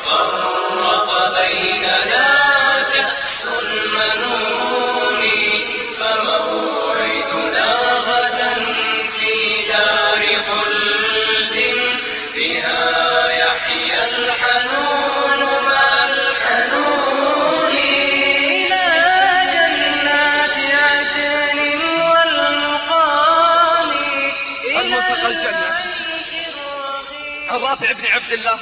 فرق بيننا كأس المنون، فموعدنا غدا في دار خلد، بها يحيى الحنون مع الحنون، إلى جنات عدن والمقام. المنتقى الجنة عن رافع بن عبد الله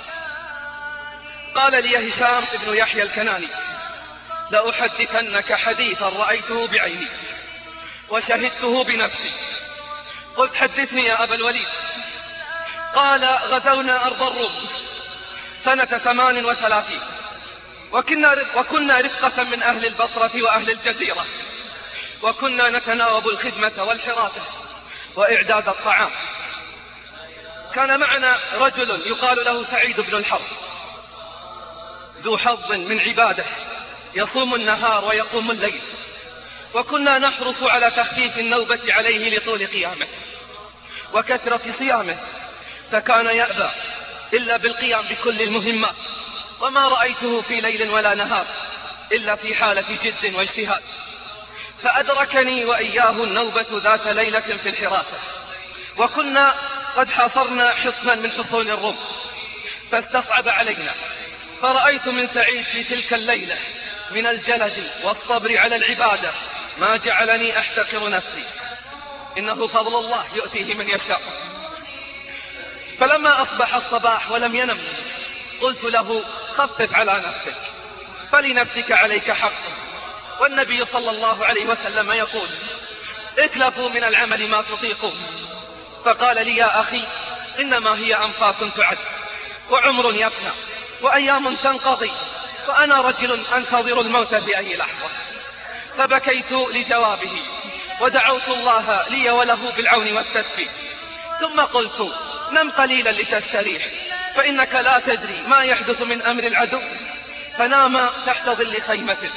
قال لي هشام بن يحيى الكناني: لأحدثنك حديثا رأيته بعيني وشهدته بنفسي. قلت: حدثني يا أبا الوليد. قال: غزونا أرض الروم سنة 38، وكنا رفقة من أهل البصرة وأهل الجزيرة، وكنا نتناوب الخدمة والحراسة وإعداد الطعام. كان معنا رجل يقال له سعيد بن الحرب، ذو حظ من عباده، يصوم النهار ويقوم الليل، وكنا نحرص على تخفيف النوبة عليه لطول قيامه وكثرة صيامه، فكان يأبى إلا بالقيام بكل المهمات، وما رأيته في ليل ولا نهار إلا في حالة جد واجتهاد. فأدركني وإياه النوبة ذات ليلة في الحراسة، وكنا قد حاصرنا حصنا من حصون الروم، فاستصعب علينا. فرأيت من سعيد في تلك الليلة من الجلد والصبر على العبادة ما جعلني أحتقر نفسي، إنه فضل الله يؤتيه من يشاء. فلما أصبح الصباح ولم ينم قلت له: خفف على نفسك، فلنفسك عليك حق، والنبي صلى الله عليه وسلم يقول: اكلفوا من العمل ما تطيقون. فقال لي: يا أخي، إنما هي أنفاس تعد، وعمر يفنى، وأيام تنقضي، وأنا رجل أنتظر الموت في أي لحظة. فبكيت لجوابه، ودعوت الله لي وله بالعون والتثبيت، ثم قلت: نم قليلا لتستريح، فإنك لا تدري ما يحدث من أمر العدو. فنام تحت ظل خيمة.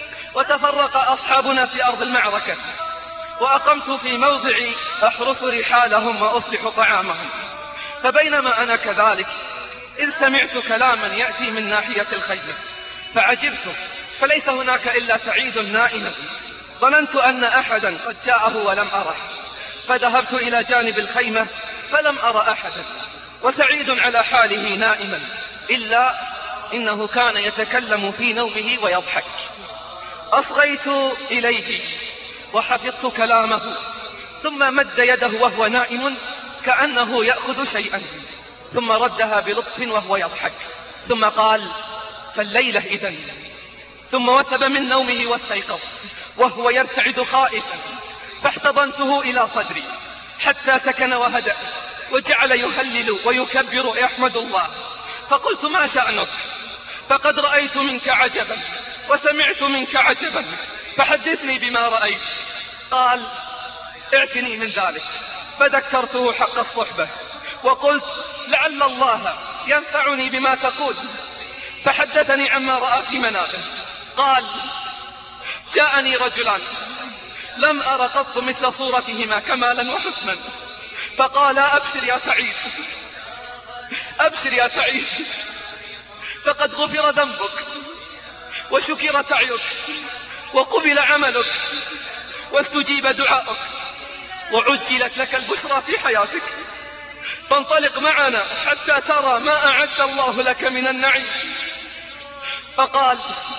وتفرق أصحابنا في أرض المعركة، وأقمت في موضعي أحرس رحالهم وأصلح طعامهم. فبينما أنا كذلك إذ سمعت كلاما يأتي من ناحية الخيمة، فعجبت، فليس هناك إلا سعيد نائم. ظننت أن أحدا قد جاءه ولم أره، فذهبت إلى جانب الخيمة فلم أر أحدا، وسعيد على حاله نائما، إلا إنه كان يتكلم في نومه ويضحك. أصغيت إليه وحفظت كلامه، ثم مد يده وهو نائم كأنه يأخذ شيئا، ثم ردها بلطف وهو يضحك، ثم قال: فالليلة إذن. ثم وثب من نومه واستيقظ وهو يرتعد خائفا، فاحتضنته إلى صدري حتى سكن وهدأ، وجعل يهلل ويكبر ويحمد الله. فقلت: ما شأنك؟ فقد رأيت منك عجبا وسمعت منك عجبا، فحدثني بما رأيت. قال: اعتني من ذلك. فذكرته حق الصحبة وقلت: لعل الله ينفعني بما تقول. فحدثني عما رأى في منامه. قال: جاءني رجلان لم أر قط مثل صورتهما كمالا وحسنا، فقال: أبشر يا سعيد، أبشر يا سعيد، فقد غفر ذنبك وشكر سعيك وقبل عملك واستجيب دعاءك وعجلت لك البشرى في حياتك، فانطلق معنا حتى ترى ما أعد الله لك من النعيم. فقال: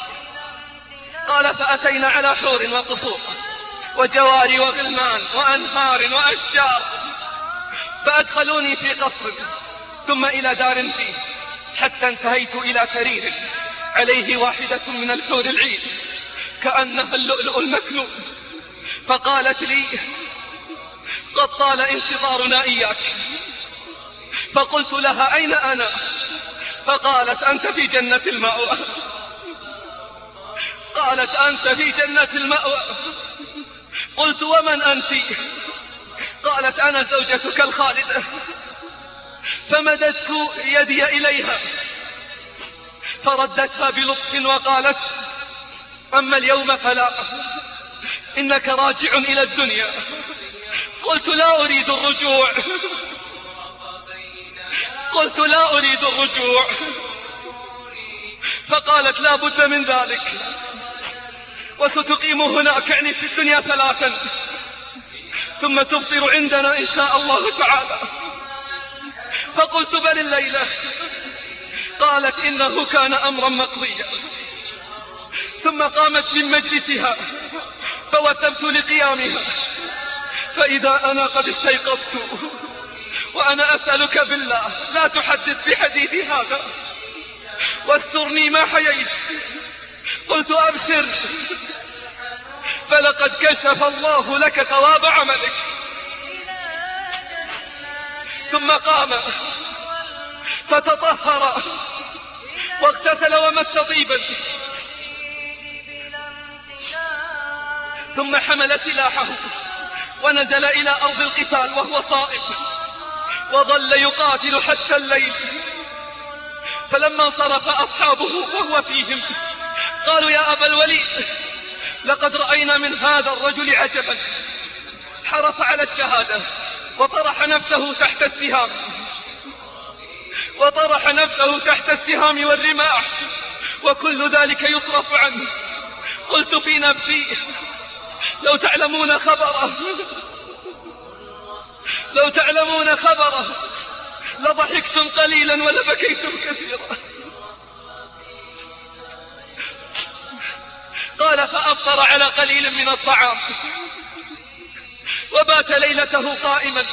فأتينا على حور وقصور وجواري وغلمان وأنهار وأشجار، فأدخلوني في قصر ثم إلى دار فيه، حتى انتهيت إلى سرير عليه واحدة من الحور العين كأنها اللؤلؤ المكنون. فقالت لي: قد طال انتظارنا إياك. فقلت لها: أين أنا؟ فقالت: أنت في جنة المأوى. قالت: أنت في جنة المأوى. قلت: ومن أنت؟ قالت: أنا زوجتك الخالدة. فمددت يدي إليها فردتها بلطف وقالت: أما اليوم فلا، إنك راجع إلى الدنيا. قلت: لا أريد الرجوع، قلت: لا أريد الرجوع. فقالت لا بد من ذلك، وستقيم هناك يعني في الدنيا 3 ثم تفطر عندنا إن شاء الله تعالى. فقلت بل الليلة؟ قالت إنه كان أمرا مقضيا. ثم قامت من مجلسها فوثبت لقيامها، فإذا أنا قد استيقظت وأنا أسألك بالله لا تحدث بحديثي هذا واسترني ما حييت. قلت أبشر فلقد كشف الله لك ثواب عملك. ثم قام فتطهر واغتسل ومس طيبا، ثم حمل سلاحه ونزل إلى أرض القتال وهو صائم، وظل يقاتل حتى الليل. فلما انصرف أصحابه وهو فيهم قالوا يا أبا الوليد لقد رأينا من هذا الرجل عجبا، حرص على الشهادة وطرح نفسه تحت السهام والرماح، وكل ذلك يصرف عنه. قلت في نفسي لو تعلمون خبره لضحكتم قليلا ولبكيتم كثيرا. قال فأفطر على قليل من الطعام وبات ليلته قائما،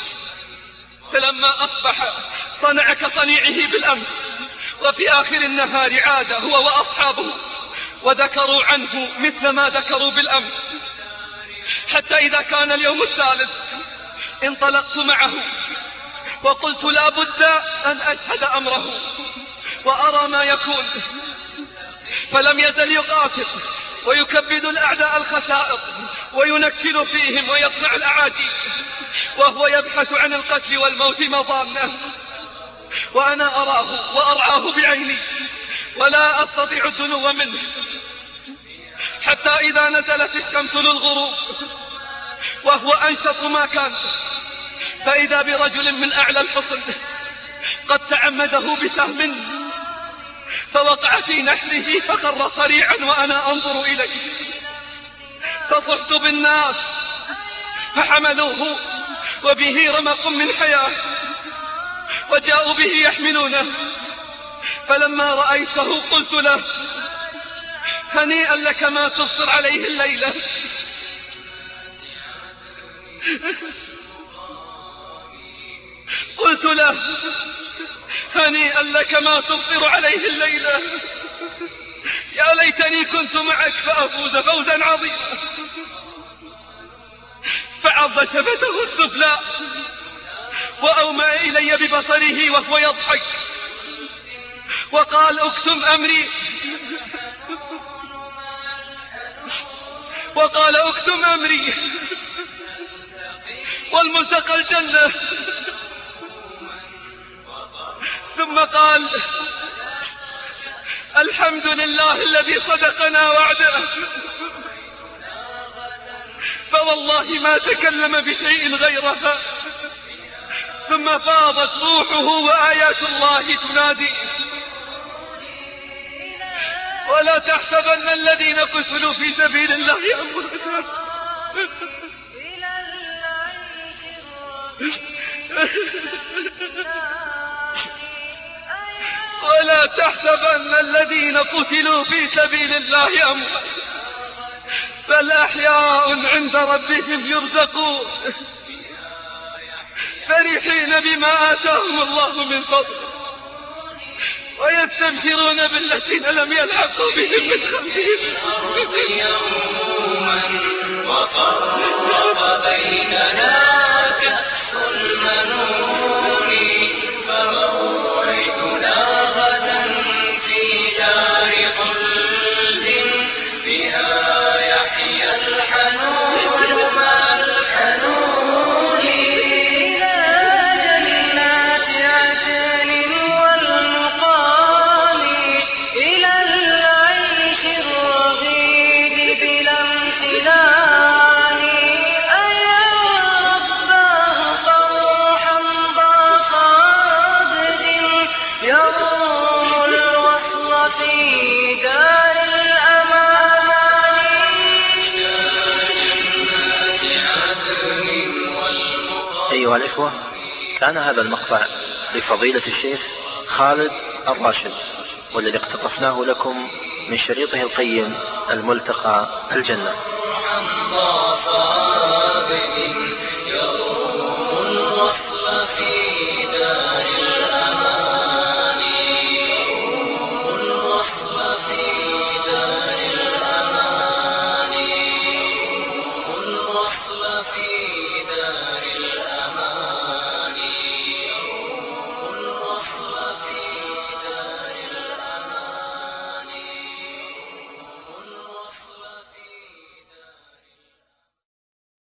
فلما أصبح صنع كصنيعه بالأمس، وفي آخر النهار عاد هو وأصحابه وذكروا عنه مثل ما ذكروا بالأمس، حتى إذا كان اليوم الثالث انطلقت معه وقلت لا بد أن أشهد أمره وأرى ما يكون. فلم يزل يقاتل ويكبد الأعداء الخسائر وينكل فيهم ويصنع الأعاجيب، وهو يبحث عن القتل والموت مضامنه، وأنا أراه وأرعاه بعيني ولا أستطيع الدنو منه. حتى إذا نزلت الشمس للغروب وهو أنشط ما كان، فإذا برجل من أعلى الحصن قد تعمده بسهم فوقع في نحره فخر صريعا وأنا أنظر إليه، فصحت بالناس فحملوه وبه رمق من حياة وجاءوا به يحملونه. فلما رأيته قلت له هنيئا لك ما تفطر عليه الليلة. قلت له هنيئا لك ما تفطر عليه الليلة، يا ليتني كنت معك فأفوز فوزا عظيما. فعض شفته السفلى وأومأ إلي ببصره وهو يضحك وقال اكتم أمري والملتقى الجنة. ثم قال الحمد لله الذي صدقنا وعده، فوالله ما تكلم بشيء غيرها. ثم فاضت روحه وآيات الله تنادي ولا تحسبن الذين قتلوا في سبيل الله أمواتا ولا تحسبن الذين قتلوا في سبيل الله أمواتا بل أحياء عند ربهم يرزقون فرحين بما آتاهم الله من فضله ويستبشرون بالذين لم يلحقوا بهم من خلفهم. يوما وفرق بيننا كأس المنون، فموعدنا غدا في دار خلد فيها يحيى الحنون مع الحنون إلى جنات عدن والمقام إلى العيش الرغيد بلا امتنان. أيا رباه فارحم أيها الإخوة، كان هذا المقطع لفضيلة الشيخ خالد الراشد، والذي اقتطفناه لكم من شريطه القيم الملتقى الجنة. في